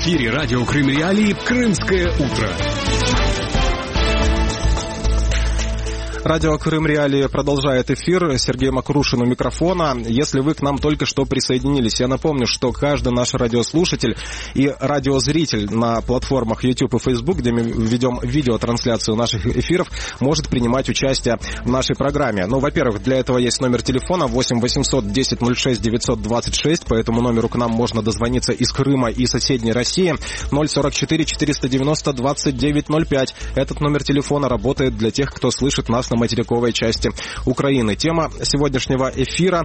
эфире радио Крым Реалии «Крымское утро». Радио Крым Реалии продолжает эфир. Сергей Макрушин у микрофона. Если вы к нам только что присоединились, я напомню, что каждый наш радиослушатель и радиозритель на платформах YouTube и Facebook, где мы ведем видеотрансляцию наших эфиров, может принимать участие в нашей программе. Ну, во-первых, для этого есть номер телефона 8 800 10 06 926. По этому номеру к нам можно дозвониться из Крыма и соседней России. 044 490 2905. Этот номер телефона работает для тех, кто слышит нас на материковой части Украины. Тема сегодняшнего эфира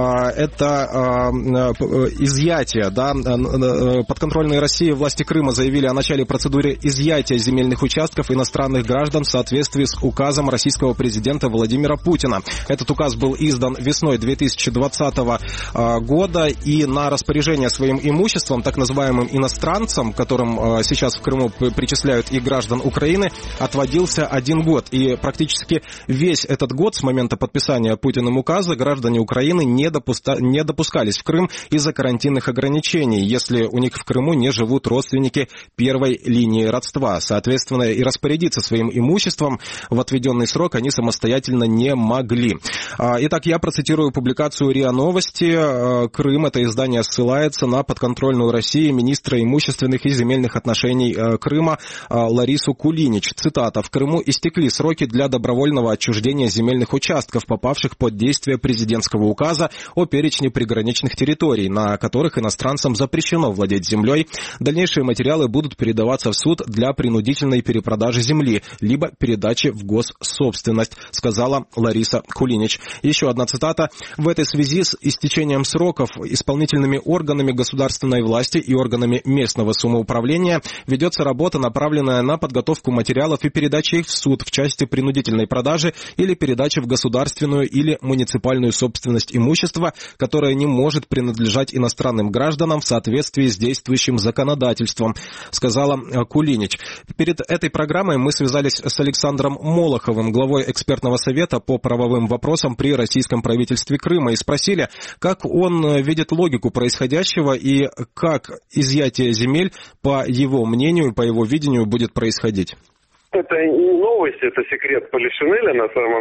это изъятие. Да? Подконтрольные России власти Крыма заявили о начале процедуры изъятия земельных участков иностранных граждан в соответствии с указом российского президента Владимира Путина. Этот указ был издан весной 2020 года, и на распоряжение своим имуществом, так называемым иностранцам, которым сейчас в Крыму причисляют и граждан Украины, отводился 1 год. И практически весь этот год с момента подписания Путиным указа граждане Украины не допускались в Крым из-за карантинных ограничений, если у них в Крыму не живут родственники первой линии родства. Соответственно, и распорядиться своим имуществом в отведенный срок они самостоятельно не могли. Итак, я процитирую публикацию РИА Новости. Крым, это издание ссылается на подконтрольную России министра имущественных и земельных отношений Крыма Ларису Кулинич. Цитата. «В Крыму истекли сроки для добровольного отчуждения земельных участков, попавших под действие президентского указа о перечне приграничных территорий, на которых иностранцам запрещено владеть землей. Дальнейшие материалы будут передаваться в суд для принудительной перепродажи земли, либо передачи в госсобственность», сказала Лариса Кулинич. Еще одна цитата. «В этой связи с истечением сроков исполнительными органами государственной власти и органами местного самоуправления ведется работа, направленная на подготовку материалов и передачу их в суд в части принудительной продажи или передачи в государственную или муниципальную собственность имущества, которое не может принадлежать иностранным гражданам в соответствии с действующим законодательством», сказала Кулинич. Перед этой программой мы связались с Александром Молоховым, главой экспертного совета по правовым вопросам при российском правительстве Крыма, и спросили, как он видит логику происходящего и как изъятие земель, по его мнению, по его видению, будет происходить. Это не новость, это секрет Полишинеля. На самом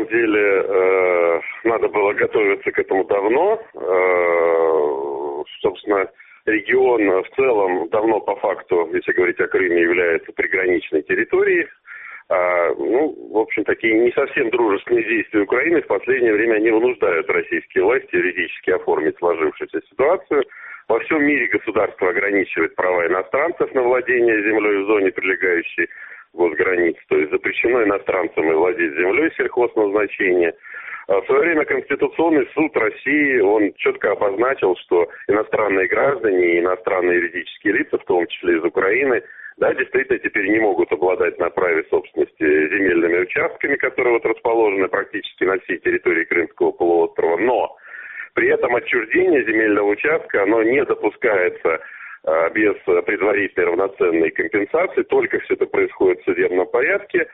деле надо было готовиться к этому давно. Собственно, регион в целом давно по факту, если говорить о Крыме, является приграничной территорией. В общем, такие не совсем дружественные действия Украины в последнее время они вынуждают российские власти юридически оформить сложившуюся ситуацию. Во всем мире государство ограничивает права иностранцев на владение землей в зоне, прилегающей госграниц, то есть запрещено иностранцам и владеть землей сельхозназначения. В свое время Конституционный суд России, он четко обозначил, что иностранные граждане и иностранные юридические лица, в том числе из Украины, да, действительно теперь не могут обладать на праве собственности земельными участками, которые расположены практически на всей территории Крымского полуострова, но при этом отчуждение земельного участка, оно не допускается без предварительной равноценной компенсации, только все это происходит в судебном порядке,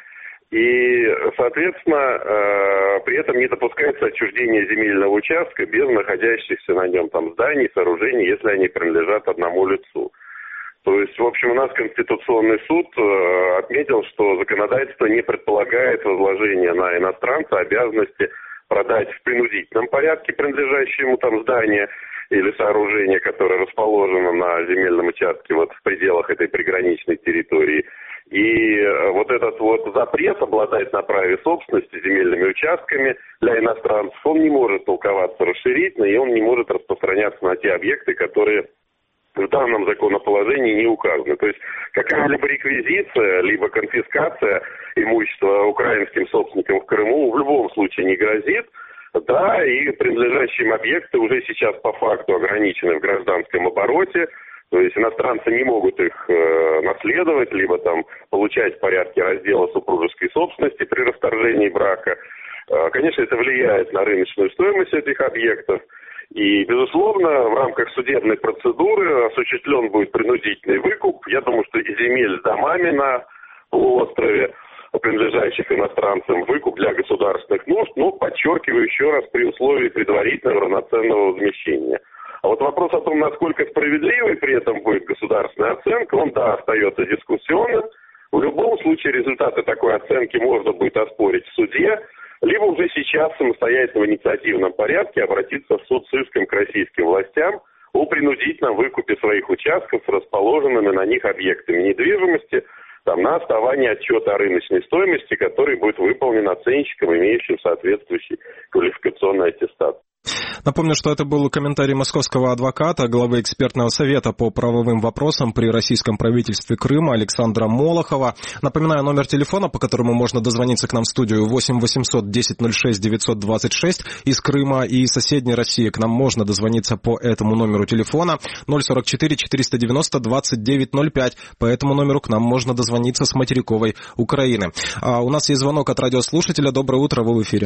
и, соответственно, при этом не допускается отчуждение земельного участка без находящихся на нем там зданий, сооружений, если они принадлежат одному лицу. То есть, в общем, у нас Конституционный суд отметил, что законодательство не предполагает возложение на иностранца обязанности продать в принудительном порядке принадлежащее ему там здание или сооружение, которое расположено на земельном участке в пределах этой приграничной территории. И вот этот запрет обладать на праве собственности земельными участками для иностранцев, он не может толковаться расширительно, и он не может распространяться на те объекты, которые в данном законоположении не указаны. То есть какая-либо реквизиция, либо конфискация имущества украинским собственникам в Крыму в любом случае не грозит. Да, и принадлежащие им объекты уже сейчас по факту ограничены в гражданском обороте. То есть иностранцы не могут их наследовать, либо там получать в порядке раздела супружеской собственности при расторжении брака. Конечно, это влияет на рыночную стоимость этих объектов. И, безусловно, в рамках судебной процедуры осуществлен будет принудительный выкуп. Я думаю, что и земель с домами на полуострове, принадлежащих иностранцам, выкуп для государственных нужд, но, подчеркиваю еще раз, при условии предварительного равноценного возмещения. А вот вопрос о том, насколько справедливой при этом будет государственная оценка, он, да, остается дискуссионным. В любом случае результаты такой оценки можно будет оспорить в суде, либо уже сейчас самостоятельно в инициативном порядке обратиться в суд с иском к российским властям о принудительном выкупе своих участков с расположенными на них объектами недвижимости, там, на основании отчета о рыночной стоимости, который будет выполнен оценщиком, имеющим соответствующий квалификационный аттестат. Напомню, что это был комментарий московского адвоката, главы экспертного совета по правовым вопросам при российском правительстве Крыма Александра Молохова. Напоминаю, номер телефона, по которому можно дозвониться к нам в студию, 8 800 10 06 926. Из Крыма и соседней России к нам можно дозвониться по этому номеру телефона 044 490 2905. По этому номеру к нам можно дозвониться с материковой Украины. У нас есть звонок от радиослушателя. Доброе утро, вы в эфире.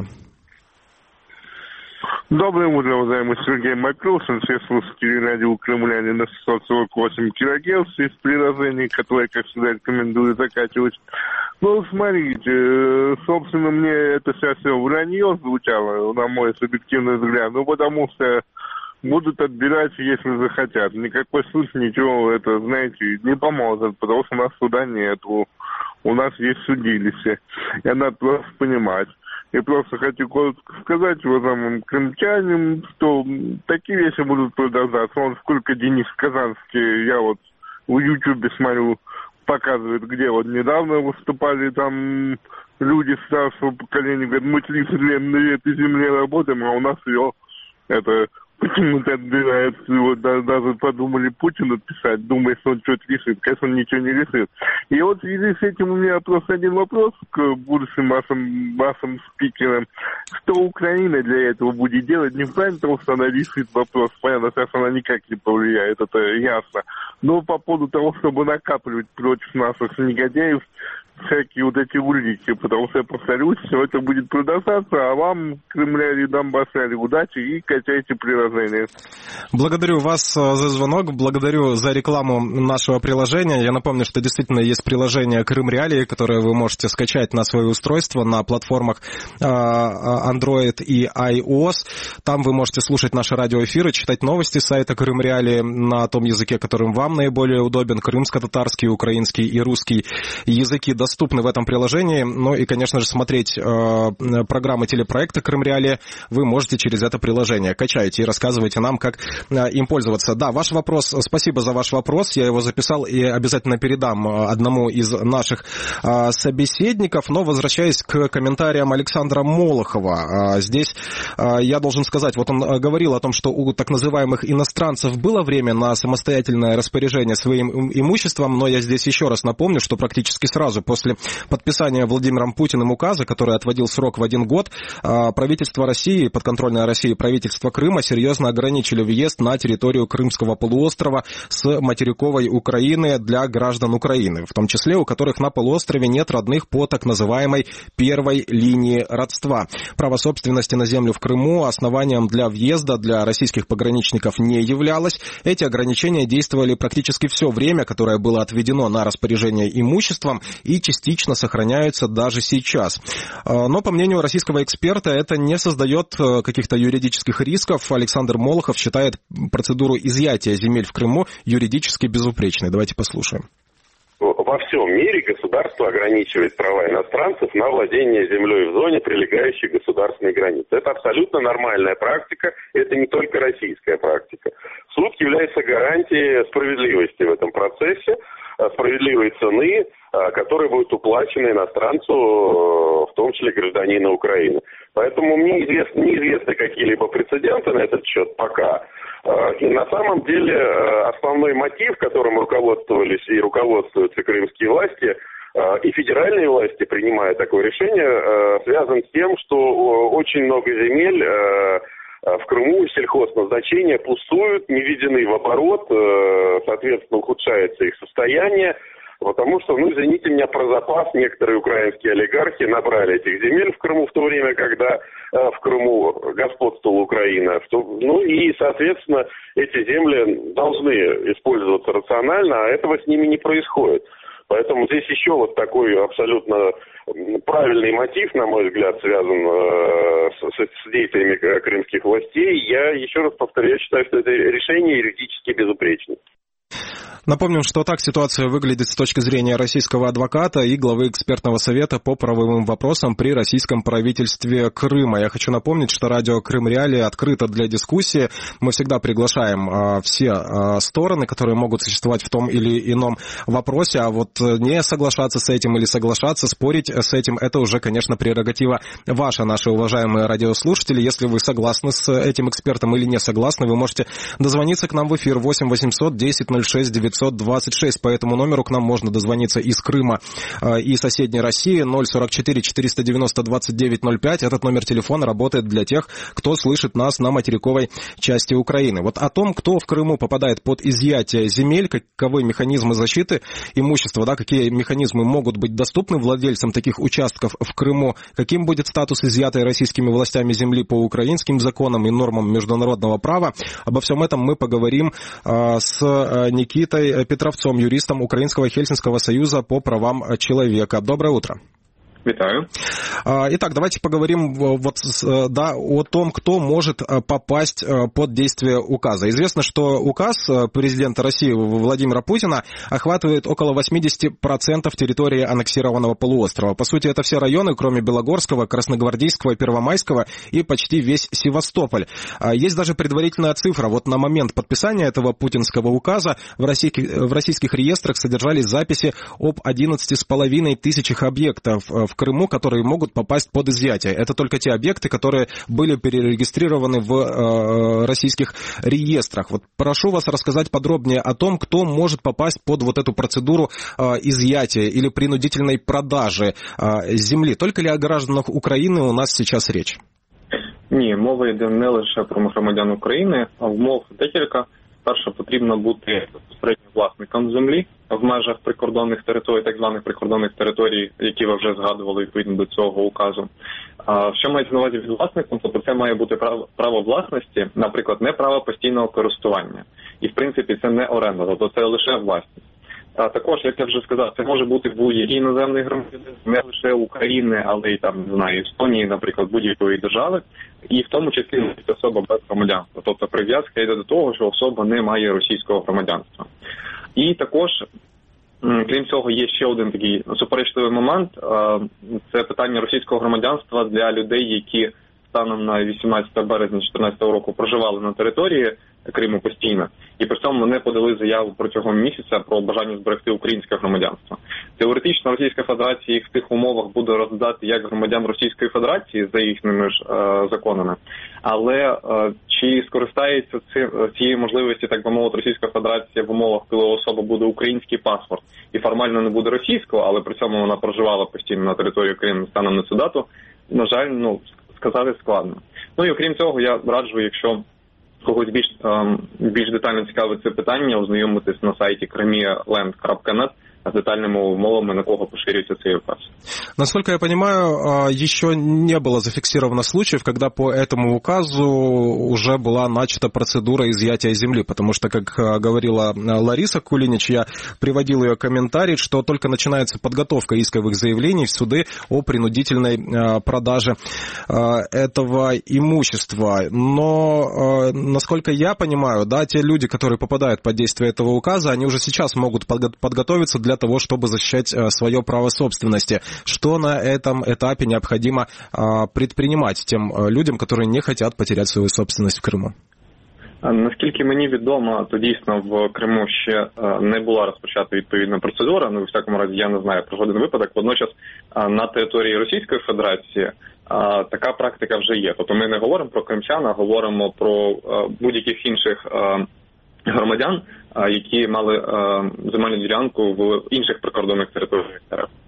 Доброе утро, уважаемый Сергей Макрушин, все слушатели радио «Кремляне» на 648 кГц из приложений, которые, как всегда, рекомендую закачивать. Ну, смотрите, собственно, мне это сейчас все вранье звучало, на мой субъективный взгляд, ну, потому что будут отбирать, если захотят. Никакой суд ничего, это, знаете, не поможет, потому что у нас суда нету, у нас есть судилище, и надо просто понимать. Я просто хочу коротко сказать уважаемым крымчанам, что такие вещи будут продолжаться. Вон сколько Денис Казанский, я вот в Ютубе смотрю, показывает, где вот недавно выступали там люди старшего поколения, говорят, мы 30 лет на этой земле работаем, а у нас ее это почему-то отбирают. Вот даже подумали Путин отписать, думая, что он что-то решит. Конечно, он ничего не решит. И вот в связи с этим у меня просто один вопрос к будущим вашим спикерам. Что Украина для этого будет делать? Не в плане того, что она решит вопрос. Понятно, сейчас она никак не повлияет, это ясно. Но по поводу того, чтобы накапливать против наших негодяев всякие вот эти улики, потому что, я повторюсь, все это будет продолжаться, а вам, кремляне, Донбасса, удачи и качайте приложение. Благодарю вас за звонок, благодарю за рекламу нашего приложения. Я напомню, что действительно есть приложение Крым Реалии, которое вы можете скачать на свое устройство на платформах Android и iOS. Там вы можете слушать наши радиоэфиры, читать новости сайта Крым Реалии на том языке, которым вам наиболее удобен, крымско-татарский, украинский и русский языки доступны в этом приложении. Ну и, конечно же, смотреть программы телепроекта Крым Реалии вы можете через это приложение. Качайте и рассказывайте нам, как им пользоваться. Да, ваш вопрос, спасибо за ваш вопрос, я его записал и обязательно передам одному из наших собеседников, но возвращаясь к комментариям Александра Молохова, здесь я должен сказать, вот он говорил о том, что у так называемых иностранцев было время на самостоятельное распоряжение своим имуществом, но я здесь еще раз напомню, что практически сразу после подписания Владимиром Путиным указа, который отводил срок в 1 год, правительство России, подконтрольное России правительство Крыма серьезно ограничили въезд на территорию Крымского полуострова с материковой Украины для граждан Украины, в том числе у которых на полуострове нет родных по так называемой первой линии родства. Право собственности на землю в Крыму основанием для въезда для российских пограничников не являлось. Эти ограничения действовали практически все время, которое было отведено на распоряжение имуществом, и частично сохраняются даже сейчас. Но, по мнению российского эксперта, это не создает каких-то юридических рисков. Александр Молохов считает процедуру изъятия земель в Крыму юридически безупречной. Давайте послушаем. Во всем мире государство ограничивает права иностранцев на владение землей в зоне, прилегающей к государственной границе. Это абсолютно нормальная практика, это не только российская практика. Суд является гарантией справедливости в этом процессе, справедливой цены, которые будут уплачены иностранцу, в том числе гражданину Украины. Поэтому мне неизвестны какие-либо прецеденты на этот счет пока. И на самом деле основной мотив, которым руководствовались и руководствуются крымские власти, и федеральные власти, принимая такое решение, связан с тем, что очень много земель в Крыму сельхозназначения пустуют, не введены в оборот, соответственно, ухудшается их состояние, потому что, извините меня, про запас некоторые украинские олигархи набрали этих земель в Крыму в то время, когда в Крыму господствовала Украина. И, соответственно, эти земли должны использоваться рационально, а этого с ними не происходит. Поэтому здесь еще вот такой абсолютно правильный мотив, на мой взгляд, связан с действиями крымских властей. Я еще раз повторю, я считаю, что это решение юридически безупречно. Напомним, что так ситуация выглядит с точки зрения российского адвоката и главы экспертного совета по правовым вопросам при российском правительстве Крыма. Я хочу напомнить, что радио Крым Реалии открыто для дискуссии. Мы всегда приглашаем все стороны, которые могут существовать в том или ином вопросе, а вот не соглашаться с этим или соглашаться, спорить с этим, это уже, конечно, прерогатива ваша, наши уважаемые радиослушатели. Если вы согласны с этим экспертом или не согласны, вы можете дозвониться к нам в эфир 8 800 10 06 926. По этому номеру к нам можно дозвониться из Крыма и соседней России 044 490 2905. Этот номер телефона работает для тех, кто слышит нас на материковой части Украины. Вот о том, кто в Крыму попадает под изъятие земель, каковы механизмы защиты имущества, да, какие механизмы могут быть доступны владельцам таких участков в Крыму, каким будет статус изъятой российскими властями земли по украинским законам и нормам международного права. Обо всем этом мы поговорим с Никитой Петровцом, юристом Украинского Хельсинского союза по правам человека. Доброе утро. Витаю. Итак, давайте поговорим о том, кто может попасть под действие указа. Известно, что указ президента России Владимира Путина охватывает около 80% территории аннексированного полуострова. По сути, это все районы, кроме Белогорского, Красногвардейского, Первомайского и почти весь Севастополь. Есть даже предварительная цифра. Вот на момент подписания этого путинского указа в российских реестрах содержались записи об 11,5 тысячах объектов в Крыму, которые могут попасть под изъятие. Это только те объекты, которые были перерегистрированы в российских реестрах. Вот прошу вас рассказать подробнее о том, кто может попасть под вот эту процедуру изъятия или принудительной продажи землі. Только ли о гражданах України у нас сейчас речь? Ні, мова йде не лише про громадян України, а умов декілька. Перше, потрібно бути безпосередньо власником землі в межах прикордонних територій, так званих прикордонних територій, які ви вже згадували відповідно до цього указу. Що мається на увазі від власником? Тобто це має бути право власності, наприклад, не право постійного користування. І, в принципі, це не оренда, тобто це лише власність. Також, як я вже сказав, це може бути будь-який іноземний громадянин, не лише України, але й там, не знаю, Естонії, наприклад, будь-якої держави, і в тому числі особа без громадянства. Тобто прив'язка йде до того, що особа не має російського громадянства. І також, крім цього, є ще один такий суперечливий момент. Це питання російського громадянства для людей, які станом на 18 березня 2014 року проживали на території Криму постійно, і при цьому вони подали заяву протягом місяця про бажання зберегти українське громадянство. Теоретично Російська Федерація їх в тих умовах буде розглядати як громадян Російської Федерації за їхніми ж законами, але чи скористається цією можливості, так би мовити, Російська Федерація в умовах, коли у особи буде український паспорт і формально не буде російського, але при цьому вона проживала постійно на території Криму станом на цю дату, на жаль, сказати складно. Ну і окрім цього, я раджу, якщо когось більш детально цікавить це питання, ознайомитись на сайті krimialand.net с детальными умовами, на кого поширится цей указ. Насколько я понимаю, еще не было зафиксировано случаев, когда по этому указу уже была начата процедура изъятия земли, потому что, как говорила Лариса Кулинич, я приводил ее комментарий, что только начинается подготовка исковых заявлений в суды о принудительной продаже этого имущества. Но, насколько я понимаю, да, те люди, которые попадают под действие этого указа, они уже сейчас могут подготовиться для того, чтобы защищать свое право собственности. Что на этом этапе необходимо предпринимать тем людям, которые не хотят потерять свою собственность в Криму? Наскільки мені відомо, то дійсно в Криму ще не була розпочата відповідна процедура, у всякому разі я не знаю про жоден випадок. Водночас на території Російської Федерації така практика вже є. Тобто ми не говоримо про кримчан, а говоримо про будь-яких інших громадян, які мали земельну ділянку в інших прикордонних територіях.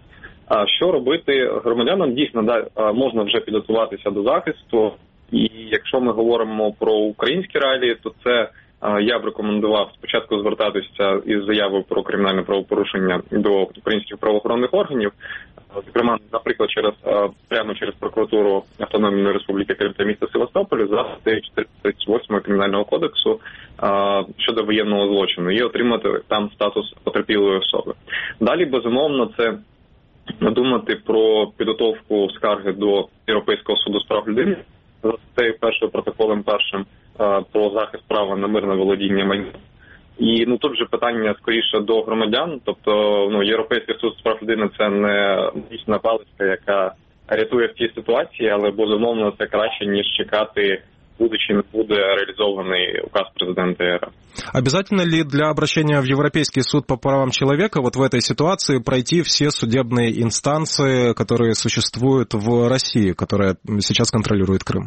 А що робити громадянам? Дійсно, можна вже підготуватися до захисту. І якщо ми говоримо про українські реалії, то це я б рекомендував спочатку звертатися із заявою про кримінальне правопорушення до українських правоохоронних органів, зокрема, наприклад, прямо через прокуратуру Автономної Республіки Крим та міста Севастополя за статтею 438 Кримінального кодексу щодо воєнного злочину і отримати там статус потерпілої особи. Далі, безумовно, це думати про підготовку скарги до Європейського суду з прав людини за статтею 1 протоколом 1 про захист права на мирне володіння майном. І тут вже питання скоріше до громадян, тобто Європейський суд з прав людини – це не магічна паличка, яка рятує в цій ситуації, але безумовно це краще, ніж чекати, буде чи не буде реализованный указ президента РФ. Обязательно ли для обращения в Европейский суд по правам человека вот в этой ситуации пройти все судебные инстанции, которые существуют в России, которая сейчас контролирует Крым?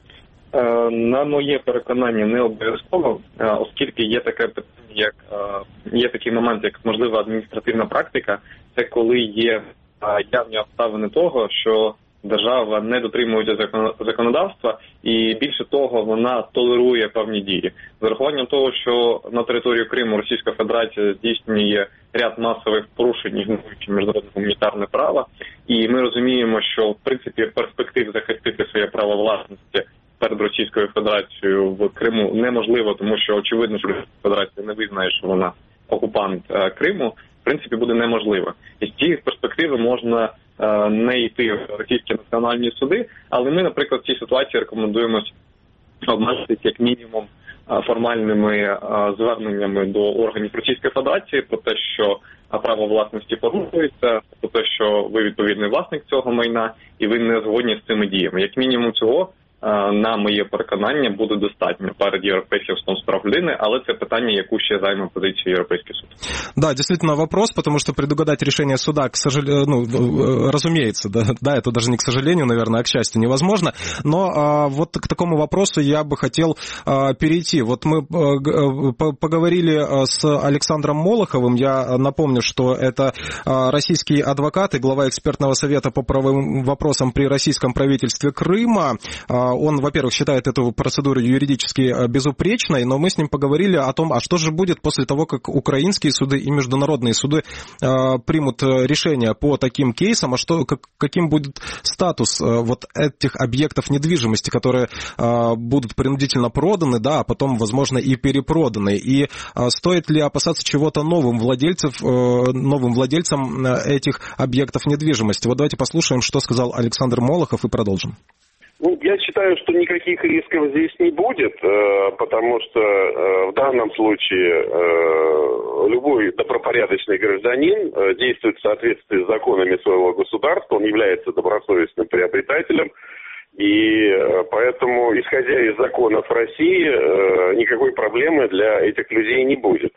На моє переконання, не обов'язково, оскільки є таке питання, є такий момент, як можлива адміністративна практика, це коли є явні обставини того, що держава не дотримується законодавства і, більше того, вона толерує певні дії. З урахуванням того, що на територію Криму Російська Федерація здійснює ряд масових порушень, ігноруючи міжнародне гуманітарне право, і ми розуміємо, що, в принципі, перспектив захистити своє право власності перед Російською Федерацією в Криму неможливо, тому що, очевидно, що Російська Федерація не визнає, що вона окупант Криму, в принципі, буде неможливо. І з цієї перспективи можна не йти в російські національні суди, але ми, наприклад, в цій ситуації рекомендуємо обмежитися як мінімум формальними зверненнями до органів Російської Федерації про те, що право власності порушується, про те, що ви відповідний власник цього майна і ви не згодні з цими діями. Як мінімум цього, на моє переконання, буде достатньо перед Европейским судом с прав людини, але це питання, яку ще займе позицію Европейский суд. Да, действительно вопрос, потому что предугадать решение суда, к сожалению, разумеется, да, это даже не к сожалению, наверное, а к счастью невозможно, но вот к такому вопросу я бы хотел перейти. Вот мы поговорили с Александром Молоховым, я напомню, что это российский адвокат и глава экспертного совета по правовым вопросам при российском правительстве Крыма. Он, во-первых, считает эту процедуру юридически безупречной, но мы с ним поговорили о том, а что же будет после того, как украинские суды и международные суды примут решение по таким кейсам, каким будет статус вот этих объектов недвижимости, которые будут принудительно проданы, да, а потом, возможно, и перепроданы. И стоит ли опасаться чего-то новым владельцам этих объектов недвижимости? Вот давайте послушаем, что сказал Александр Молохов, и продолжим. Я считаю, что никаких рисков здесь не будет, потому что в данном случае любой добропорядочный гражданин действует в соответствии с законами своего государства, он является добросовестным приобретателем, и поэтому, исходя из законов России, никакой проблемы для этих людей не будет.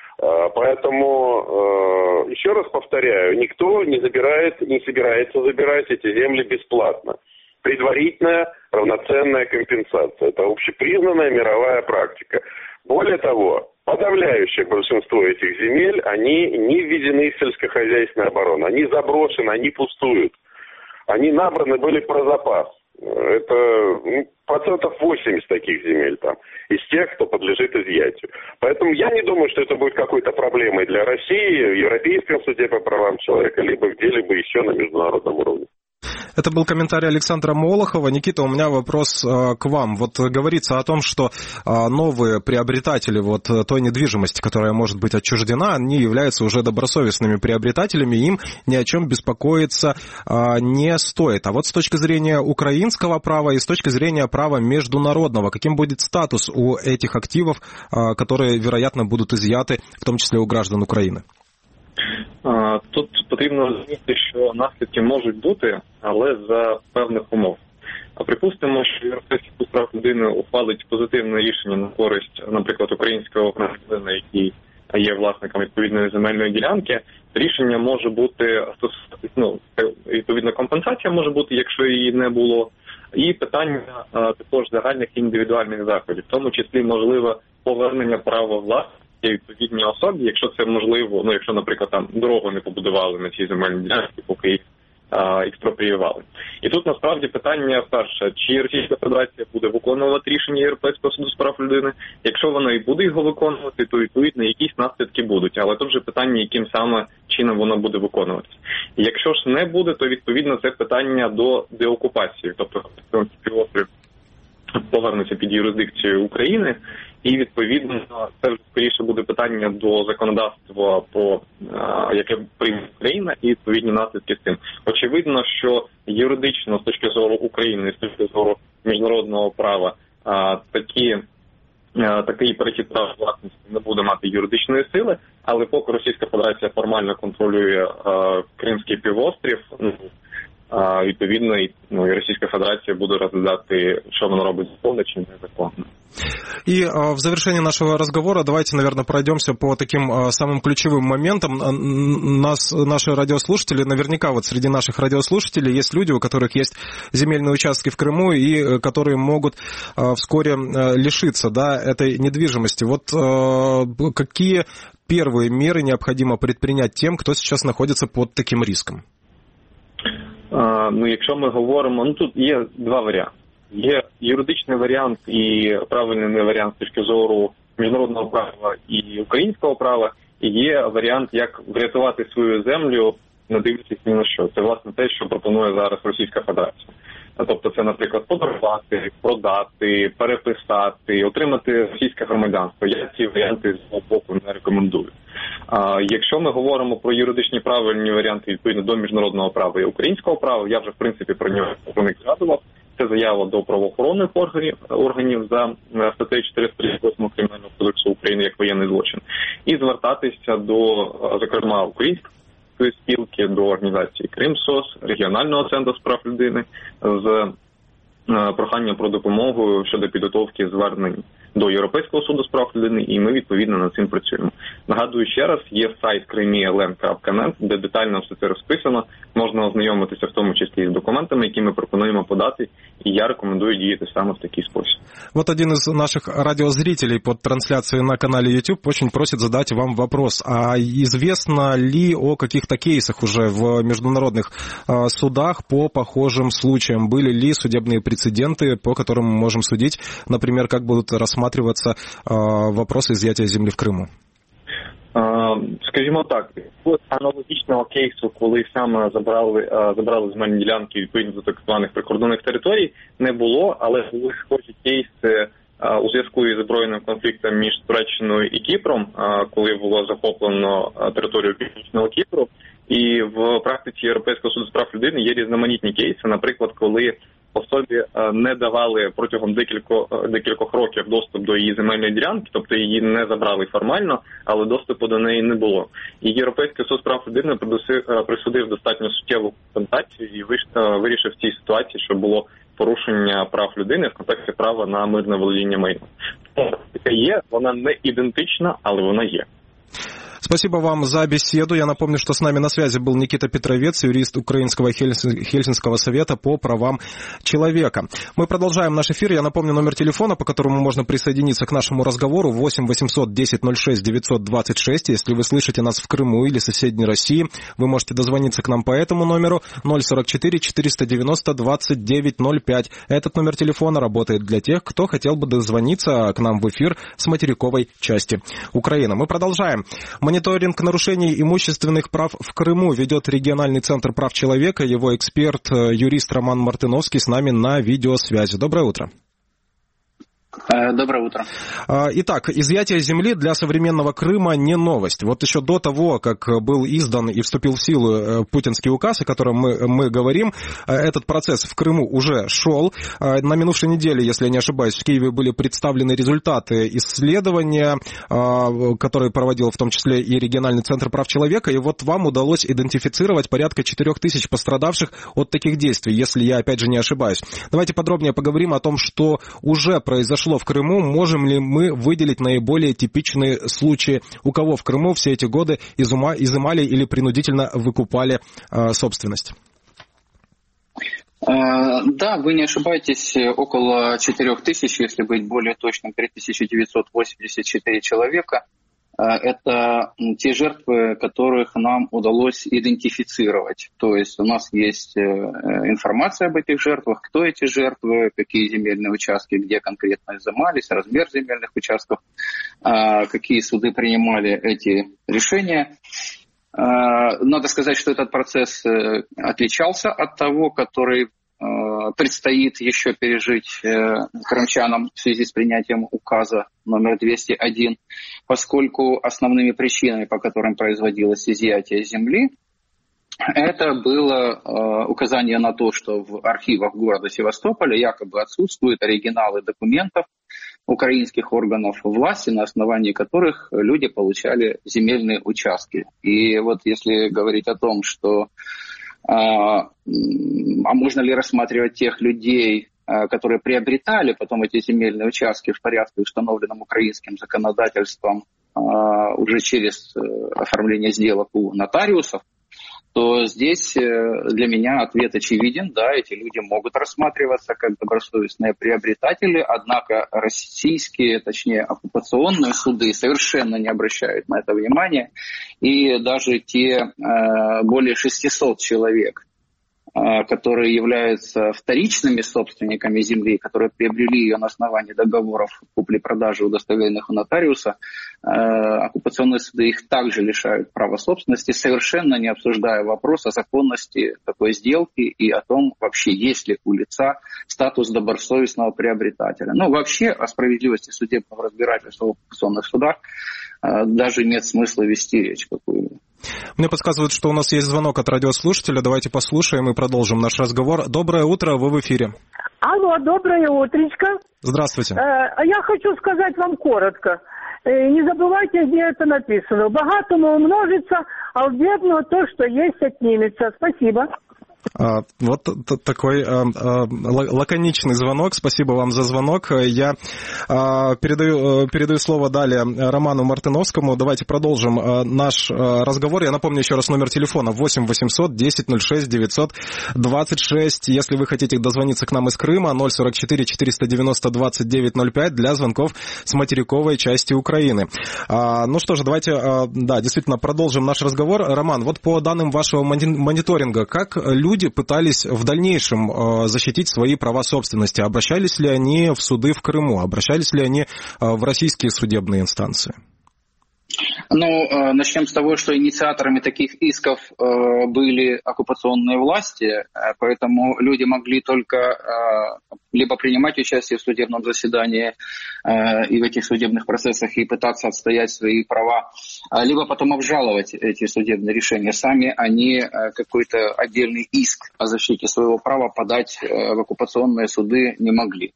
Поэтому, еще раз повторяю, никто не собирается забирать эти земли бесплатно. Предварительная равноценная компенсация. Это общепризнанная мировая практика. Более того, подавляющее большинство этих земель, они не введены в сельскохозяйственную оборону. Они заброшены, они пустуют. Они набраны были про запас. Это 80% таких земель там, из тех, кто подлежит изъятию. Поэтому я не думаю, что это будет какой-то проблемой для России в Европейском суде по правам человека, либо где-либо еще на международном уровне. Это был комментарий Александра Молохова. Никита, у меня вопрос к вам. Вот говорится о том, что новые приобретатели вот той недвижимости, которая может быть отчуждена, они являются уже добросовестными приобретателями, им ни о чем беспокоиться не стоит. А вот с точки зрения украинского права и с точки зрения права международного, каким будет статус у этих активов, которые, вероятно, будут изъяты, в том числе у граждан Украины? Тут потрібно розуміти, що наслідки можуть бути, але за певних умов. Припустимо, що Європейський суд з прав людини ухвалить позитивне рішення на користь, наприклад, українського громадянина, який є власником відповідної земельної ділянки. Рішення може бути, відповідна компенсація може бути, якщо її не було, і питання також загальних і індивідуальних заходів, в тому числі можливе повернення права власності відповідній особі, якщо це можливо, якщо, наприклад, там дорогу не побудували на цій земельній ділянці, поки їх експропріювали. І тут насправді питання перше, чи Російська Федерація буде виконувати рішення Європейського суду з прав людини. Якщо вона і буде його виконувати, то відповідно якісь наслідки будуть. Але тут же питання, яким саме чином воно буде виконуватися. І якщо ж не буде, то відповідно це питання до деокупації, тобто півострів повернуться під юрисдикцію України, І, відповідно, це вже скоріше буде питання до законодавства, яке прийме Україна, і відповідні наслідки з цим. Очевидно, що юридично, з точки зору України, з точки зору міжнародного права, такий перехід права власності не буде мати юридичної сили, але поки Російська Федерація формально контролює Кримський півострів, відповідно, і Російська Федерація буде розглядати, що вона робить законно чи незаконно. И в завершении нашего разговора давайте, наверное, пройдемся по таким самым ключевым моментам. Наши радиослушатели, наверняка вот среди наших радиослушателей есть люди, у которых есть земельные участки в Крыму и которые могут вскоре лишиться, да, этой недвижимости. Вот какие первые меры необходимо предпринять тем, кто сейчас находится под таким риском? Якщо ми говоримо, тут є два варіанти. Є юридичний варіант і правильний варіант з точки зору міжнародного права і українського права, і є варіант, як врятувати свою землю, не дивлячись ні на що. Це, власне, те, що пропонує зараз Російська Федерація. Тобто це, наприклад, подарувати, продати, переписати, отримати російське громадянство. Я ці варіанти з мого боку не рекомендую. Якщо ми говоримо про юридичні правильні варіанти відповідно до міжнародного права і українського права, я вже, в принципі, про нього згадував. Це заява до правоохоронних органів за статтею 438 Кримінального кодексу України як воєнний злочин. І звертатися до, зокрема, української спілки, до організації Кримсос, регіонального центру з прав людини з проханням про допомогу щодо підготовки звернень до Європейського суду з прав людини, і ми, відповідно, над цим працюємо. Нагадую ще раз, є сайт krymia.ln.net, де детально все це розписано, можна ознайомитися в тому числі з документами, які ми пропонуємо подати, і я рекомендую діяти саме в такий спосіб. Вот один из наших радиозрителей под трансляцией на канале YouTube очень просит задать вам вопрос. А известно ли о каких-то кейсах уже в международных судах по похожим случаям? Были ли судебные прецеденты, по которым мы можем судить, например, как будут рассматриваться вопросы изъятия земли в Криму? Скажімо так, аналогічного кейсу, коли саме забрали земельні ділянки відповідно до так званих прикордонних територій, не було, але були схожі кейси у зв'язку із збройним конфліктом між Туреччиною і Кіпром, коли було захоплено територію Північного Кіпру. І в практиці Європейського суду з прав людини є різноманітні кейси, наприклад, коли особі не давали протягом декількох років доступ до її земельної ділянки, тобто її не забрали формально, але доступу до неї не було. І Європейський суд з прав людини присудив достатньо суттєву компенсацію і вирішив в цій ситуації, що було порушення прав людини в контексті права на мирне володіння майном. Така є, вона не ідентична, але вона є. Спасибо вам за беседу. Я напомню, что с нами на связи был Никита Петровец, юрист Украинского Хельсинского совета по правам человека. Мы продолжаем наш эфир. Я напомню номер телефона, по которому можно присоединиться к нашему разговору. 8 800 10 06 926. Если вы слышите нас в Крыму или соседней России, вы можете дозвониться к нам по этому номеру 044 490 2905. Этот номер телефона работает для тех, кто хотел бы дозвониться к нам в эфир с материковой части Украины. Мы продолжаем. Мониторинг нарушений имущественных прав в Крыму ведет региональный центр прав человека. Его эксперт, юрист Роман Мартыновский с нами на видеосвязи. Доброе утро. Доброе утро. Итак, изъятие земли для современного Крыма не новость. Вот еще до того, как был издан и вступил в силу путинский указ, о котором мы говорим, этот процесс в Крыму уже шел. На минувшей неделе, если я не ошибаюсь, в Киеве были представлены результаты исследования, которые проводил в том числе и региональный центр прав человека. И вот вам удалось идентифицировать порядка 4000 пострадавших от таких действий, если я опять же не ошибаюсь. Давайте подробнее поговорим о том, что уже произошло в Крыму. Можем ли мы выделить наиболее типичные случаи, у кого в Крыму все эти годы изымали или принудительно выкупали собственность? Да, вы не ошибаетесь, около 4000, если быть более точным, 3984 человека. Это те жертвы, которых нам удалось идентифицировать. То есть у нас есть информация об этих жертвах, кто эти жертвы, какие земельные участки, где конкретно изымались, размер земельных участков, какие суды принимали эти решения. Надо сказать, что этот процесс отличался от того, который предстоит еще пережить крымчанам в связи с принятием указа номер 201, поскольку основными причинами, по которым производилось изъятие земли, это было указание на то, что в архивах города Севастополя якобы отсутствуют оригиналы документов украинских органов власти, на основании которых люди получали земельные участки. И вот если говорить о том, что можно ли рассматривать тех людей, которые приобретали потом эти земельные участки в порядке, установленном украинским законодательством, уже через оформление сделок у нотариусов, то здесь для меня ответ очевиден. Да, эти люди могут рассматриваться как добросовестные приобретатели, однако российские, точнее оккупационные суды совершенно не обращают на это внимания. И даже те более 600 человек, которые являются вторичными собственниками земли, которые приобрели ее на основании договоров купли-продажи, удостоверенных у нотариуса, оккупационные суды их также лишают права собственности, совершенно не обсуждая вопрос о законности такой сделки и о том, вообще есть ли у лица статус добросовестного приобретателя. Ну, вообще о справедливости судебного разбирательства в оккупационных судах даже нет смысла вести речь какую-либо. Мне подсказывают, что у нас есть звонок от радиослушателя. Давайте послушаем и продолжим наш разговор. Доброе утро, вы в эфире. Алло, доброе утречко. Здравствуйте. Я хочу сказать вам коротко. Не забывайте, где это написано. Богатому умножится, а у бедного то, что есть, отнимется. Спасибо. Вот такой лаконичный звонок. Спасибо вам за звонок. Я передаю слово далее Роману Мартыновскому. Давайте продолжим наш разговор. Я напомню еще раз номер телефона 8 800 10 06 926. Если вы хотите дозвониться к нам из Крыма, 044 490 29 05 для звонков с материковой части Украины. Ну что же, давайте действительно продолжим наш разговор. Роман, вот по данным вашего мониторинга, как люди пытались в дальнейшем защитить свои права собственности? Обращались ли они в суды в Крыму? Обращались ли они в российские судебные инстанции? Ну, начнем с того, что инициаторами таких исков были оккупационные власти, поэтому люди могли только либо принимать участие в судебном заседании и в этих судебных процессах и пытаться отстоять свои права, либо потом обжаловать эти судебные решения. Сами они какой-то отдельный иск о защите своего права подать в оккупационные суды не могли.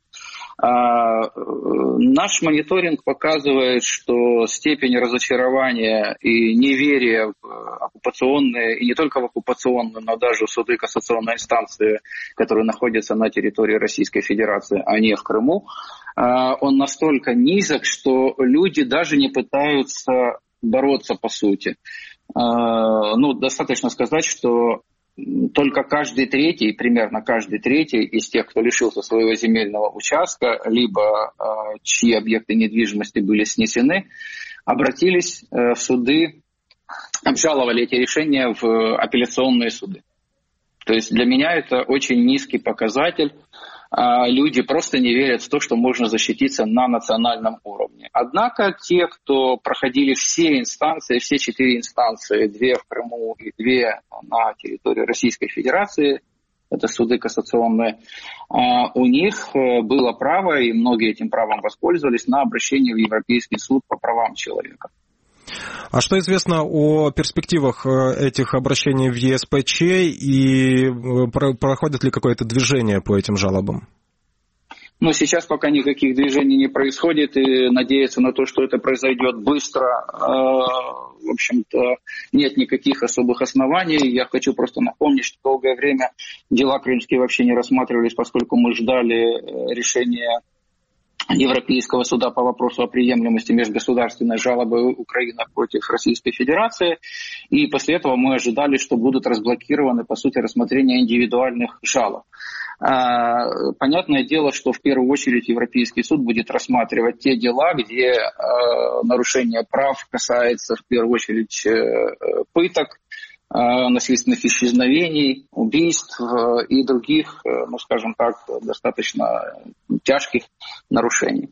Наш мониторинг показывает, что степень разочарования и неверия в оккупационные, и не только в оккупационные, но даже в суды кассационной инстанции, которые находятся на территории Российской Федерации, а не в Крыму, он настолько низок, что люди даже не пытаются бороться по сути. Ну, достаточно сказать, что только примерно каждый третий из тех, кто лишился своего земельного участка, либо чьи объекты недвижимости были снесены, обратились в суды, обжаловали эти решения в апелляционные суды. То есть для меня это очень низкий показатель. Люди просто не верят в то, что можно защититься на национальном уровне. Однако те, кто проходили все инстанции, все 4 инстанции, 2 в Крыму и 2 на территории Российской Федерации, это суды кассационные, у них было право, и многие этим правом воспользовались, на обращение в Европейский суд по правам человека. А что известно о перспективах этих обращений в ЕСПЧ и проходит ли какое-то движение по этим жалобам? Но сейчас пока никаких движений не происходит, и надеяться на то, что это произойдет быстро, в общем-то, нет никаких особых оснований. Я хочу просто напомнить, что долгое время дела крымские вообще не рассматривались, поскольку мы ждали решения Европейского суда по вопросу о приемлемости межгосударственной жалобы Украины против Российской Федерации. И после этого мы ожидали, что будут разблокированы, по сути, рассмотрения индивидуальных жалоб. Понятное дело, что в первую очередь Европейский суд будет рассматривать те дела, где нарушение прав касается в первую очередь пыток, насильственных исчезновений, убийств и других, ну, скажем так, достаточно тяжких нарушений.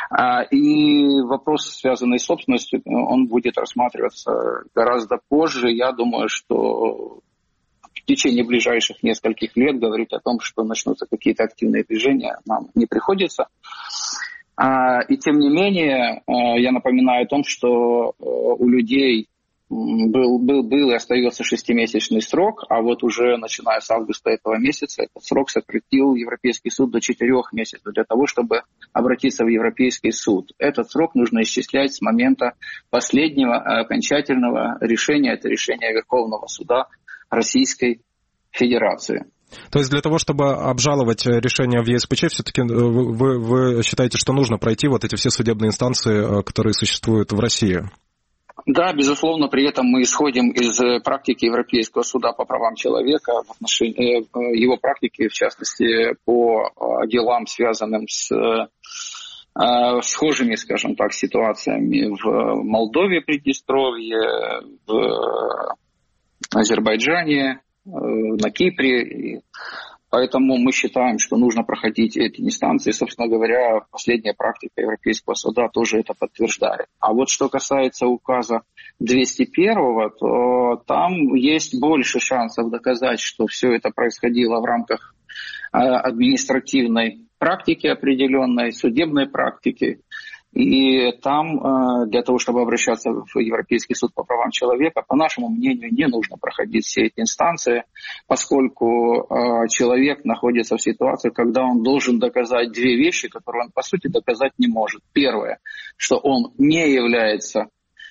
И вопрос, связанный с собственностью, он будет рассматриваться гораздо позже. Я думаю, что течение ближайших нескольких лет говорить о том, что начнутся какие-то активные движения, нам не приходится. И тем не менее, я напоминаю о том, что у людей был и остается 6-месячный срок, а вот уже начиная с августа этого месяца этот срок сократил Европейский суд до 4 месяцев для того, чтобы обратиться в Европейский суд. Этот срок нужно исчислять с момента последнего окончательного решения, это решение Верховного суда Российской Федерации. То есть для того, чтобы обжаловать решение в ЕСПЧ, все-таки вы считаете, что нужно пройти вот эти все судебные инстанции, которые существуют в России? Да, безусловно, при этом мы исходим из практики Европейского суда по правам человека, в отношении его практики, в частности, по делам, связанным с схожими, скажем так, ситуациями в Молдове, Приднестровье, в Азербайджане, на Кипре. Поэтому мы считаем, что нужно проходить эти инстанции. Собственно говоря, последняя практика Европейского суда тоже это подтверждает. А вот что касается указа 201, то там есть больше шансов доказать, что все это происходило в рамках административной практики определенной, судебной практики. И там для того, чтобы обращаться в Европейский суд по правам человека, по нашему мнению, не нужно проходить все эти инстанции, поскольку человек находится в ситуации, когда он должен доказать 2 вещи, которые он, по сути, доказать не может. Первое, что он является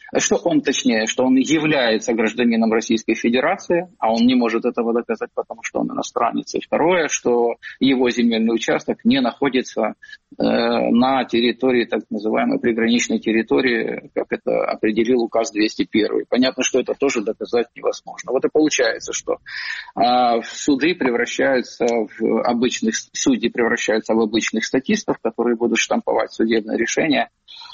гражданином Российской Федерации, а он не может этого доказать, потому что он иностранец. И второе, что его земельный участок не находится на территории так называемой приграничной территории, как это определил указ 201. Понятно, что это тоже доказать невозможно. Вот и получается, что судьи превращаются в обычных статистов, которые будут штамповать судебное решение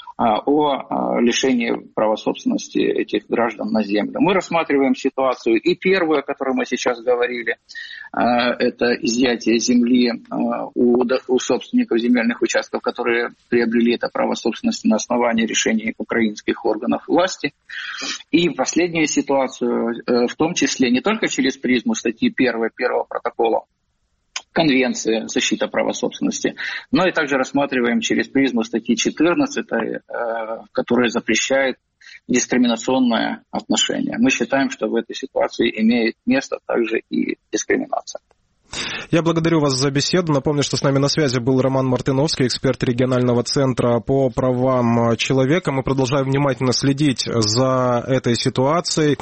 о лишении права собственности этих граждан на землю. Мы рассматриваем ситуацию и первую, о которой мы сейчас говорили, это изъятие земли у собственников земельных участков, которые приобрели это право собственности на основании решений украинских органов власти. И последнюю ситуацию, в том числе не только через призму статьи 1 первого протокола Конвенции защиты права собственности, но и также рассматриваем через призму статьи 14, которая запрещает дискриминационное отношение. Мы считаем, что в этой ситуации имеет место также и дискриминация. Я благодарю вас за беседу. Напомню, что с нами на связи был Роман Мартыновский, эксперт регионального центра по правам человека. Мы продолжаем внимательно следить за этой ситуацией.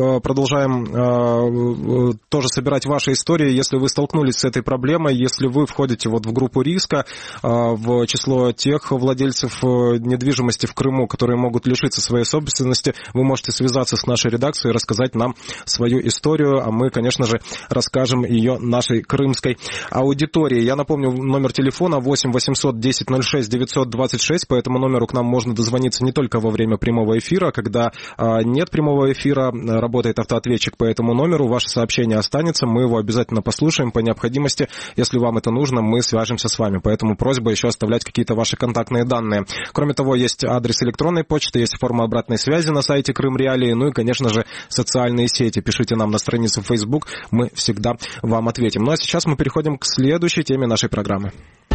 Продолжаем тоже собирать ваши истории. Если вы столкнулись с этой проблемой, если вы входите вот в группу риска, в число тех владельцев недвижимости в Крыму, которые могут лишиться своей собственности, вы можете связаться с нашей редакцией и рассказать нам свою историю, а мы, конечно же, расскажем ее нашей крымской аудитории. Я напомню, номер телефона 8 800 10 06 926. По этому номеру к нам можно дозвониться не только во время прямого эфира. Когда нет прямого эфира, работает автоответчик по этому номеру. Ваше сообщение останется, мы его обязательно послушаем. По необходимости, если вам это нужно, мы свяжемся с вами. Поэтому просьба еще оставлять какие-то ваши контактные данные. Кроме того, есть адрес электронной почты, есть форма обратной связи на сайте Крым Реалии, ну и, конечно же, социальные сети. Пишите нам на странице в Facebook, мы всегда вам ответим. Ну а сейчас мы переходим к следующей теме нашей программы.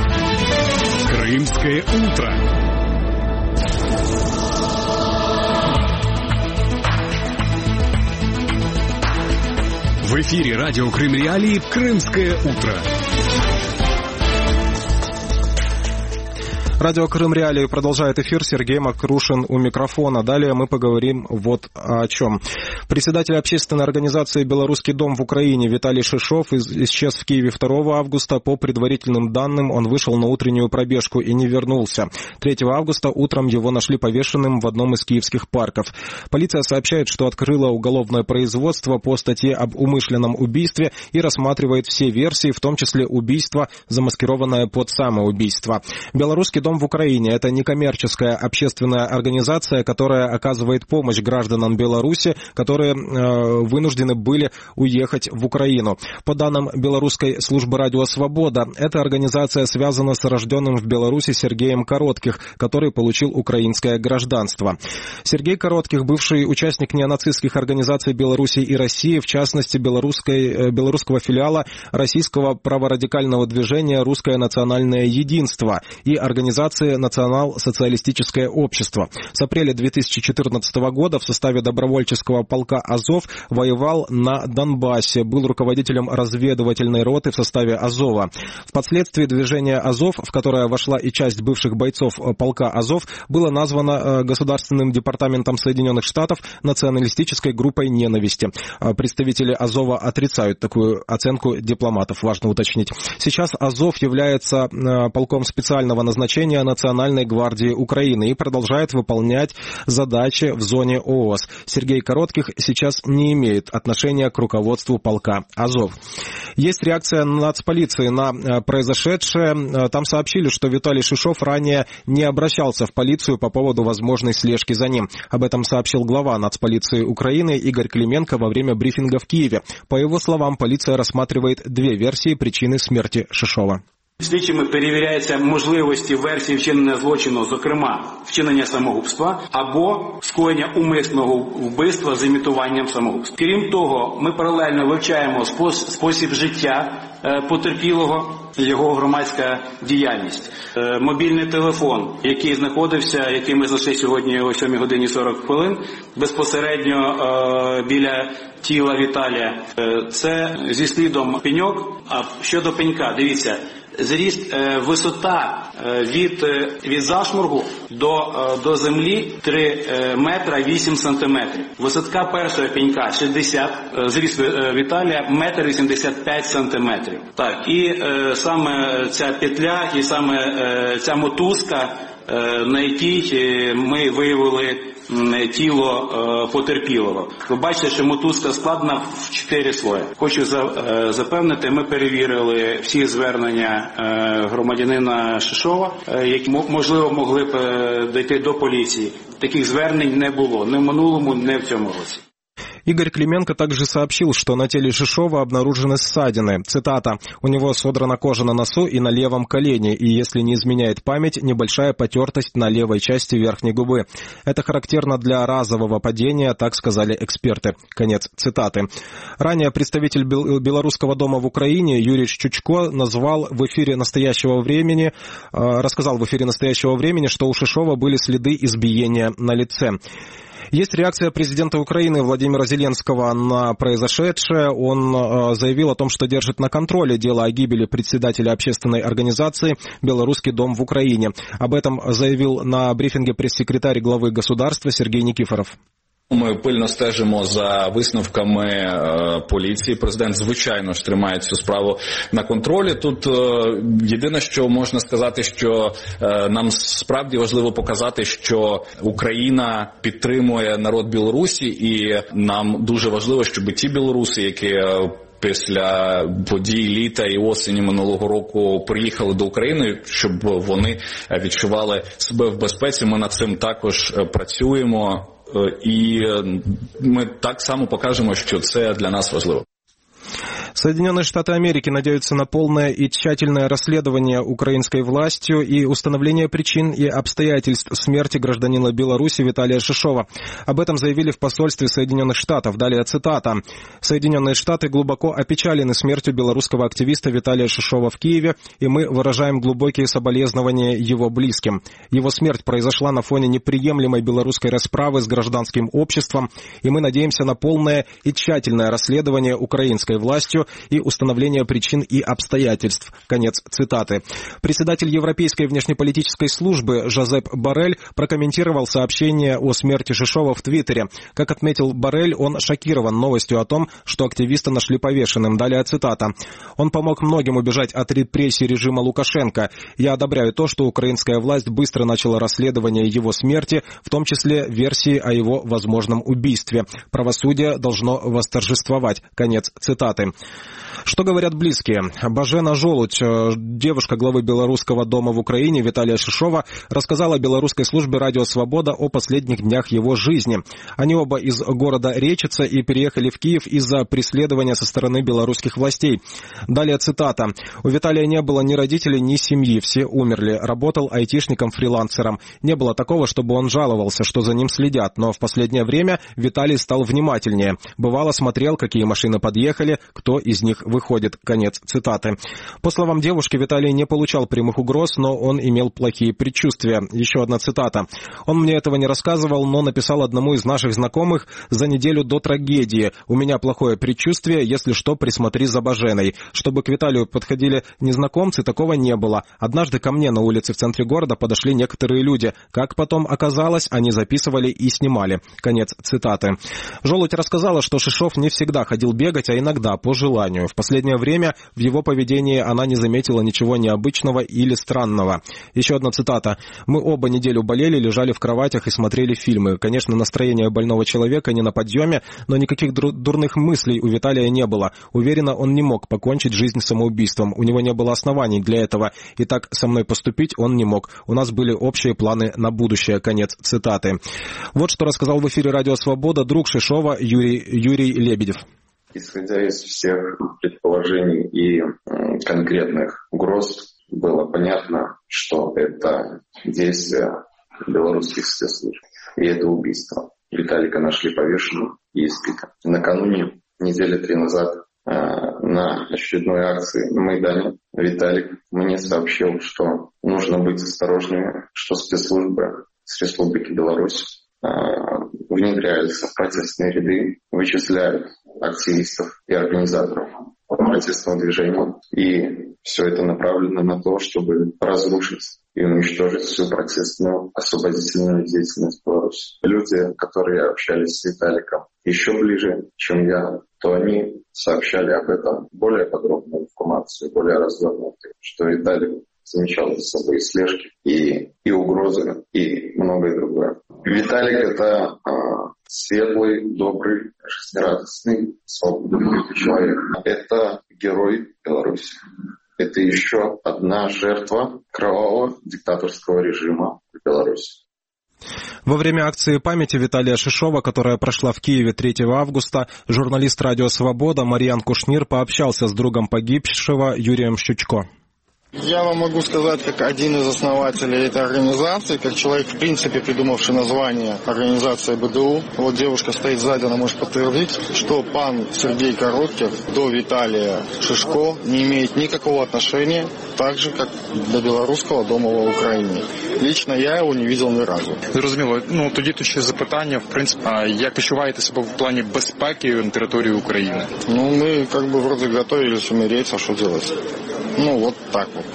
Крымское утро. В эфире радио Крым Реалии «Крымское утро». Радио Крым Реалии продолжает эфир. Сергей Макрушин у микрофона. Далее мы поговорим вот о чем. Председатель общественной организации «Белорусский дом» в Украине Виталий Шишов исчез в Киеве 2 августа. По предварительным данным, он вышел на утреннюю пробежку и не вернулся. 3 августа утром его нашли повешенным в одном из киевских парков. Полиция сообщает, что открыла уголовное производство по статье об умышленном убийстве и рассматривает все версии, в том числе убийство, замаскированное под самоубийство. Белорусский дом дом в Украине» — это некоммерческая общественная организация, которая оказывает помощь гражданам Беларуси, которые вынуждены были уехать в Украину. По данным белорусской службы «Радио Свобода», эта организация связана с рожденным в Беларуси Сергеем Коротких, который получил украинское гражданство. Сергей Коротких — бывший участник неонацистских организаций Беларуси и России, в частности, белорусского филиала российского праворадикального движения «Русское национальное единство» и организации «Национал-социалистическое общество». С апреля 2014 года в составе добровольческого полка «Азов» воевал на Донбассе, был руководителем разведывательной роты в составе «Азова». Впоследствии движение «Азов», в которое вошла и часть бывших бойцов полка «Азов», было названо Государственным департаментом Соединенных Штатов националистической группой ненависти. Представители «Азова» отрицают такую оценку дипломатов, важно уточнить. Сейчас «Азов» является полком специального назначения Национальной гвардии Украины и продолжает выполнять задачи в зоне ООС. Сергей Коротких сейчас не имеет отношения к руководству полка «Азов». Есть реакция нацполиции на произошедшее. Там сообщили, что Виталий Шишов ранее не обращался в полицию по поводу возможной слежки за ним. Об этом сообщил глава нацполиции Украины Игорь Клименко во время брифинга в Киеве. По его словам, полиция рассматривает две версии причины смерти Шишова. Слідчими перевіряються можливості версії вчинення злочину, зокрема, вчинення самогубства або скоєння умисного вбивства з імітуванням самогубства. Крім того, ми паралельно вивчаємо спосіб життя потерпілого, його громадська діяльність. Мобільний телефон, який ми знайшли сьогодні о 7 годині 40 хвилин, безпосередньо біля тіла Віталія. Це зі слідом пеньок. А щодо пенька, дивіться, зріст, висота від зашморгу до землі 3 метра 8 сантиметрів. Висота першого пенька 60, зріст Віталія 1,85 сантиметрів. Так, і саме ця петля, і саме ця мотузка, на якій ми виявили тіло потерпілого. Ви бачите, що мотузка складена в 4 слої. Хочу запевнити, ми перевірили всі звернення громадянина Шишова, які, можливо, могли б дійти до поліції. Таких звернень не було, ні в минулому, ні в цьому році. Игорь Клименко также сообщил, что на теле Шишова обнаружены ссадины. Цитата: «У него содрана кожа на носу и на левом колене, и, если не изменяет память, небольшая потертость на левой части верхней губы. Это характерно для разового падения», так сказали эксперты». Конец цитаты. Ранее представитель Белорусского дома в Украине Юрий Чучко рассказал в эфире «Настоящего времени», что у Шишова были следы избиения на лице. Есть реакция президента Украины Владимира Зеленского на произошедшее. Он заявил о том, что держит на контроле дело о гибели председателя общественной организации «Белорусский дом в Украине». Об этом заявил на брифинге пресс-секретарь главы государства Сергей Никифоров. Ми пильно стежимо за висновками поліції. Президент, звичайно ж, тримає цю справу на контролі. Тут єдине, що можна сказати, що нам справді важливо показати, що Україна підтримує народ Білорусі, і нам дуже важливо, щоб ті білоруси, які після подій літа і осені минулого року приїхали до України, щоб вони відчували себе в безпеці. Ми над цим також працюємо. І ми так само покажемо, що це для нас важливо. Соединенные Штаты Америки надеются на полное и тщательное расследование украинской властью и установление причин и обстоятельств смерти гражданина Беларуси Виталия Шишова. Об этом заявили в посольстве Соединенных Штатов. Далее цитата. «Соединенные Штаты глубоко опечалены смертью белорусского активиста Виталия Шишова в Киеве, и мы выражаем глубокие соболезнования его близким. Его смерть произошла на фоне неприемлемой белорусской расправы с гражданским обществом, и мы надеемся на полное и тщательное расследование украинской властью и установление причин и обстоятельств». Конец цитаты. Председатель Европейской внешнеполитической службы Жозеп Боррель прокомментировал сообщение о смерти Шишова в Твиттере. Как отметил Боррель, он шокирован новостью о том, что активиста нашли повешенным. Далее цитата. «Он помог многим убежать от репрессий режима Лукашенко. Я одобряю то, что украинская власть быстро начала расследование его смерти, в том числе версии о его возможном убийстве. Правосудие должно восторжествовать». Конец цитаты. Что говорят близкие? Бажена Жолудь, девушка главы Белорусского дома в Украине Виталия Шишова, рассказала белорусской службе «Радио Свобода» о последних днях его жизни. Они оба из города Речица и переехали в Киев из-за преследования со стороны белорусских властей. Далее цитата. «У Виталия не было ни родителей, ни семьи, все умерли. Работал айтишником-фрилансером. Не было такого, чтобы он жаловался, что за ним следят, но в последнее время Виталий стал внимательнее. Бывало, смотрел, какие машины подъехали, кто из них выходит». Конец цитаты. По словам девушки, Виталий не получал прямых угроз, но он имел плохие предчувствия. Еще одна цитата. «Он мне этого не рассказывал, но написал одному из наших знакомых за неделю до трагедии. У меня плохое предчувствие, если что, присмотри за Баженой». Чтобы к Виталию подходили незнакомцы, такого не было. Однажды ко мне на улице в центре города подошли некоторые люди. Как потом оказалось, они записывали и снимали. Конец цитаты. Жолудь рассказала, что Шишов не всегда ходил бегать, а иногда по желанию. В последнее время в его поведении она не заметила ничего необычного или странного. Еще одна цитата. «Мы оба неделю болели, лежали в кроватях и смотрели фильмы. Конечно, настроение больного человека не на подъеме, но никаких дурных мыслей у Виталия не было. Уверена, он не мог покончить жизнь самоубийством. У него не было оснований для этого. И так со мной поступить он не мог. У нас были общие планы на будущее». Конец цитаты. Вот что рассказал в эфире «Радио Свобода» друг Шишова Юрий Лебедев. Исходя из всех предположений и конкретных угроз, было понятно, что это действие белорусских спецслужб. И это убийство. Виталика нашли повешенным и избитым. Накануне, недели 3 назад, на очередной акции на Майдане Виталик мне сообщил, что нужно быть осторожными, что спецслужбы с Республики Беларусь внедряются в протестные ряды, вычисляют активистов и организаторов протестного движения. И все это направлено на то, чтобы разрушить и уничтожить всю протестную освободительную деятельность в Беларуси. Люди, которые общались с Виталиком еще ближе, чем я, то они сообщали об этом более подробную информацию, более развернутую, что Виталик замечал за собой слежки и угрозы, и многое другое. Виталик — это светлый, добрый, жизнерадостный, свободный человек. Это герой Беларуси. Это еще одна жертва кровавого диктаторского режима в Беларуси. Во время акции памяти Виталия Шишова, которая прошла в Киеве 3 августа, журналист «Радио Свобода» Марьян Кушнир пообщался с другом погибшего Юрием Щучко. Я вам могу сказать, как один из основателей этой организации, как человек, в принципе, придумавший название организации БДУ. Вот девушка стоит сзади, она может подтвердить, что пан Сергей Коротких до Виталия Шишко не имеет никакого отношения, так же, как до Білоруського дому в Україні. Лично я його не бачив ні разу. Зрозуміло. Тоді тут ще запитання, в принципі, як почуваєте себе в плані безпеки на території України? Мы вроде готовились умереть, а что делать? Вот так вот.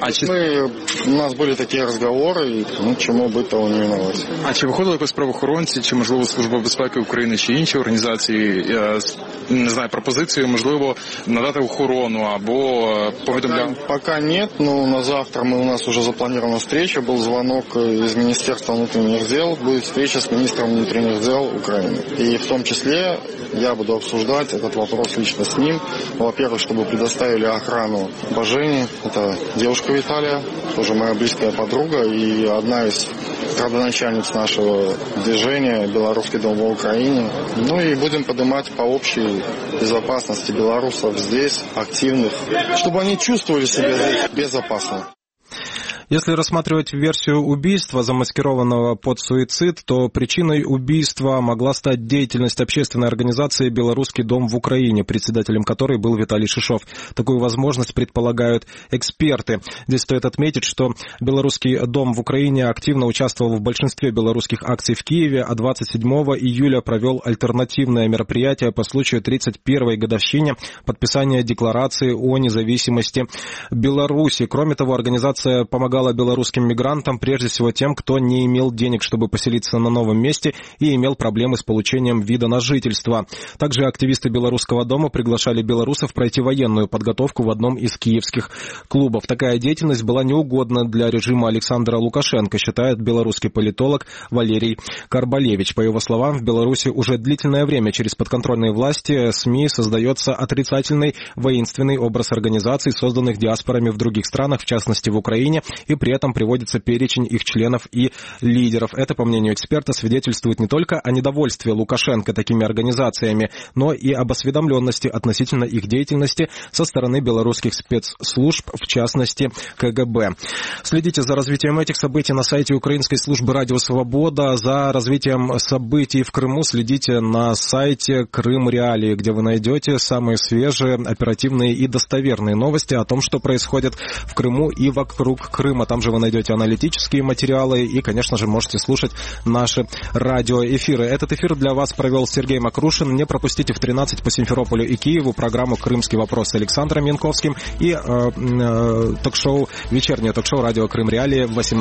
У нас были такие разговоры, и чому быть того не виноват. А чи виходили якось правоохоронці, чи, можливо, Служба безпеки України, чи інші організації, не знаю, пропозицію, можливо, надати охорону або повідомляти? Пока нет, но на завтра у нас уже запланирована встреча, был звонок из Министерства внутренних дел, будет встреча с министром внутренних дел Украины. И в том числе я буду обсуждать этот вопрос лично с ним. Во-первых, чтобы предоставили охрану Бажене, это девушка Виталия, тоже моя близкая подруга и одна из родоначальниц нашего движения «Белорусский дом в Украине». И будем поднимать по общей безопасности белорусов здесь, активных, чтобы они чувствовали себя здесь безопасно. Если рассматривать версию убийства, замаскированного под суицид, то причиной убийства могла стать деятельность общественной организации «Белорусский дом в Украине», председателем которой был Виталий Шишов. Такую возможность предполагают эксперты. Здесь стоит отметить, что «Белорусский дом в Украине» активно участвовал в большинстве белорусских акций в Киеве, а 27 июля провел альтернативное мероприятие по случаю 31-й годовщине подписания Декларации о независимости Беларуси. Кроме того, организация помогала помогала белорусским мигрантам, прежде всего тем, кто не имел денег, чтобы поселиться на новом месте и имел проблемы с получением вида на жительство. Также активисты Белорусского дома приглашали белорусов пройти военную подготовку в одном из киевских клубов. Такая деятельность была неугодна для режима Александра Лукашенко, считает белорусский политолог Валерий Карбалевич. По его словам, в Беларуси уже длительное время через подконтрольные власти СМИ создается отрицательный воинственный образ организаций, созданных диаспорами в других странах, в частности в Украине, и при этом приводится перечень их членов и лидеров. Это, по мнению эксперта, свидетельствует не только о недовольстве Лукашенко такими организациями, но и об осведомленности относительно их деятельности со стороны белорусских спецслужб, в частности КГБ. Следите за развитием этих событий на сайте Украинской службы «Радио Свобода». За развитием событий в Крыму следите на сайте Крым Реалии, где вы найдете самые свежие, оперативные и достоверные новости о том, что происходит в Крыму и вокруг Крыма. Там же вы найдете аналитические материалы и, конечно же, можете слушать наши радиоэфиры. Этот эфир для вас провел Сергей Макрушин. Не пропустите в 13 по Симферополю и Киеву программу «Крымский вопрос» с Александром Янковским и вечернее ток-шоу «Радио Крым Реалии» в 18.